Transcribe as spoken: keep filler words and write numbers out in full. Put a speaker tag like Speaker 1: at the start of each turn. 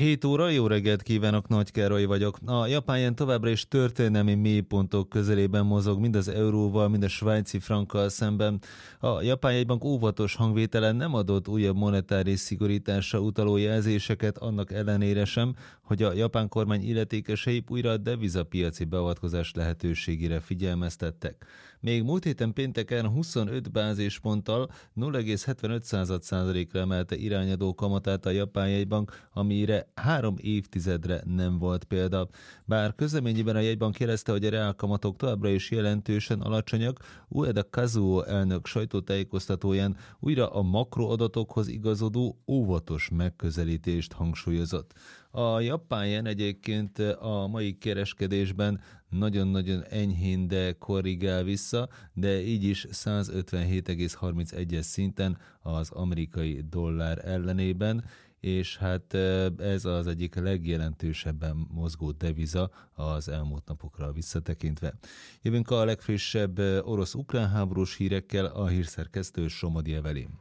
Speaker 1: hét óra, jó reggelt kívánok, Nagy Károly vagyok. A japán jen továbbra is történelmi mélypontok közelében mozog, mind az euróval, mind a svájci frankkal szemben. A japán jegybank óvatos hangvételen nem adott újabb monetáris szigorításra utaló jelzéseket, annak ellenére sem, hogy a japán kormány illetékesei újra a devizapiaci beavatkozás lehetőségére figyelmeztettek. Még múlt héten pénteken huszonöt bázisponttal nulla egész hetvenöt százalékra emelte irányadó kamatát a japán jegybank, amire három évtizedre nem volt példa. Bár közleményében a jegybank jelezte, hogy a reálkamatok továbbra is jelentősen alacsonyak, Ueda Kazuo elnök sajtótájékoztatóján újra a makroadatokhoz igazodó óvatos megközelítést hangsúlyozott. A japán jen egyébként a mai kereskedésben nagyon-nagyon enyhén, de korrigál vissza, de így is százötvenhét egész harmincegyes szinten az amerikai dollár ellenében, és hát ez az egyik legjelentősebben mozgó deviza az elmúlt napokra visszatekintve. Jövünk a legfrissebb orosz-ukrán háborús hírekkel, a hírszerkesztő Somodi Evelin.